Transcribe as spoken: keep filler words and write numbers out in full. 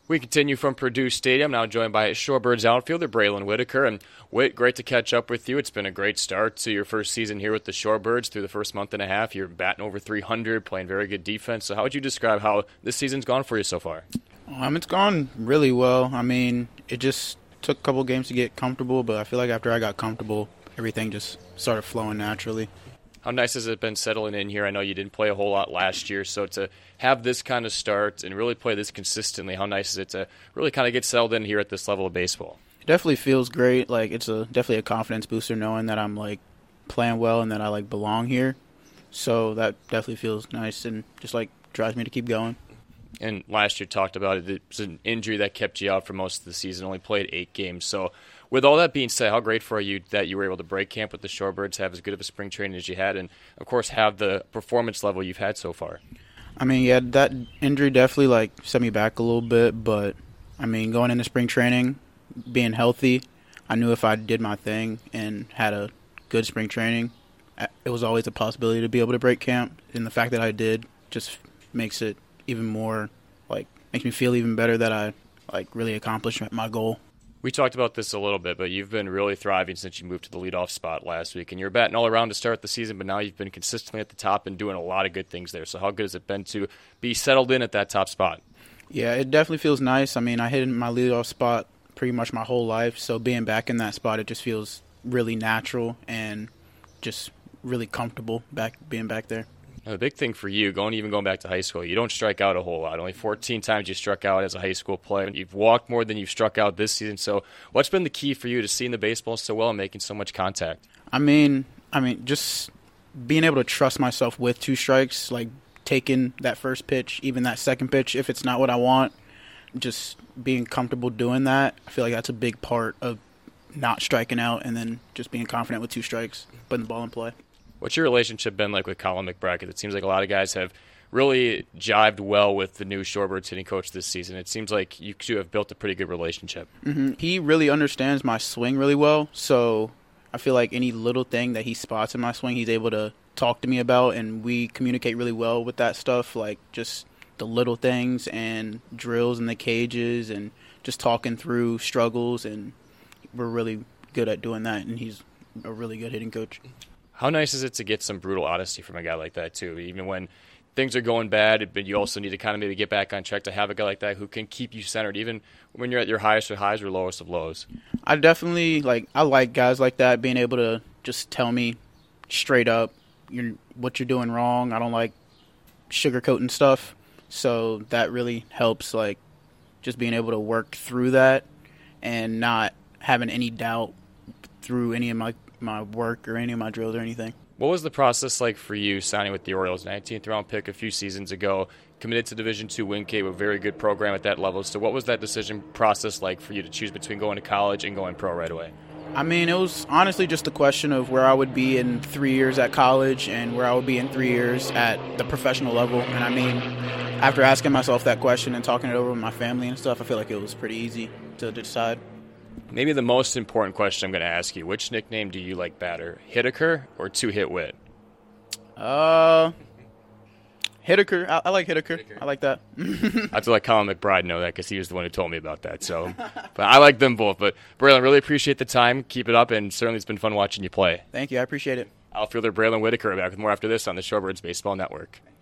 We continue from Purdue Stadium, now joined by Shorebirds outfielder Braylon Whitaker. And Whit, great to catch up with you. It's been a great start to your first season here with the Shorebirds. Through the first month and a half, you're batting over three hundred, playing very good defense. So how would you describe how this season's gone for you so far? Um, it's gone really well. I mean, it just took a couple games to get comfortable, but I feel like after I got comfortable, everything just started flowing naturally. How nice has it been settling in here? I know you didn't play a whole lot last year, so to have this kind of start and really play this consistently, how nice is it to really kind of get settled in here at this level of baseball? It definitely feels great. Like, it's a definitely a confidence booster knowing that I'm like playing well and that I like belong here. So that definitely feels nice and just like drives me to keep going. And last year talked about it. It was an injury that kept you out for most of the season, only played eight games. So with all that being said, how grateful are you that you were able to break camp with the Shorebirds, have as good of a spring training as you had, and, of course, have the performance level you've had so far? I mean, yeah, that injury definitely, like, set me back a little bit. But, I mean, going into spring training, being healthy, I knew if I did my thing and had a good spring training, it was always a possibility to be able to break camp. And the fact that I did just makes it even more, like, makes me feel even better that I, like, really accomplished my goal. We talked about this a little bit, but you've been really thriving since you moved to the leadoff spot last week. And you're batting all around to start the season, but now you've been consistently at the top and doing a lot of good things there. So how good has it been to be settled in at that top spot? Yeah, it definitely feels nice. I mean, I hit my leadoff spot pretty much my whole life, so being back in that spot, it just feels really natural and just really comfortable back being back there. Now, the big thing for you, going even going back to high school, you don't strike out a whole lot. Only fourteen times you struck out as a high school player. You've walked more than you've struck out this season. So what's been the key for you to seeing the baseball so well and making so much contact? I mean, I mean, just being able to trust myself with two strikes, like taking that first pitch, even that second pitch, if it's not what I want, just being comfortable doing that. I feel like that's a big part of not striking out and then just being confident with two strikes, putting the ball in play. What's your relationship been like with Colin McBrackett? It seems like a lot of guys have really jived well with the new Shorebirds hitting coach this season. It seems like you two have built a pretty good relationship. Mm-hmm. He really understands my swing really well, so I feel like any little thing that he spots in my swing, he's able to talk to me about, and we communicate really well with that stuff, like just the little things and drills in the cages and just talking through struggles, and we're really good at doing that, and he's a really good hitting coach. How nice is it to get some brutal honesty from a guy like that, too? Even when things are going bad, but you also need to kind of maybe get back on track, to have a guy like that who can keep you centered, even when you're at your highest of highs or lowest of lows. I definitely, like, I like guys like that, being able to just tell me straight up you're, what you're doing wrong. I don't like sugarcoating stuff, so that really helps, like, just being able to work through that and not having any doubt through any of my my work or any of my drills or anything. What was the process like for you signing with the Orioles? nineteenth round pick a few seasons ago, committed to Division two Wingate, a very good program at that level. So what was that decision process like for you to choose between going to college and going pro right away? I mean, it was honestly just a question of where I would be in three years at college and where I would be in three years at the professional level. And I mean, after asking myself that question and talking it over with my family and stuff, I feel like it was pretty easy to decide. Maybe the most important question I'm going to ask you, which nickname do you like better, Hittaker or Two-Hit Whit? Uh, Hittaker. I, I like Hittaker. I like that. I have to let Colin McBride know that because he was the one who told me about that. So, but I like them both. But, Braylon, really appreciate the time. Keep it up, and certainly it's been fun watching you play. Thank you. I appreciate it. Outfielder Braylon Whitaker back with more after this on the Shorebirds Baseball Network.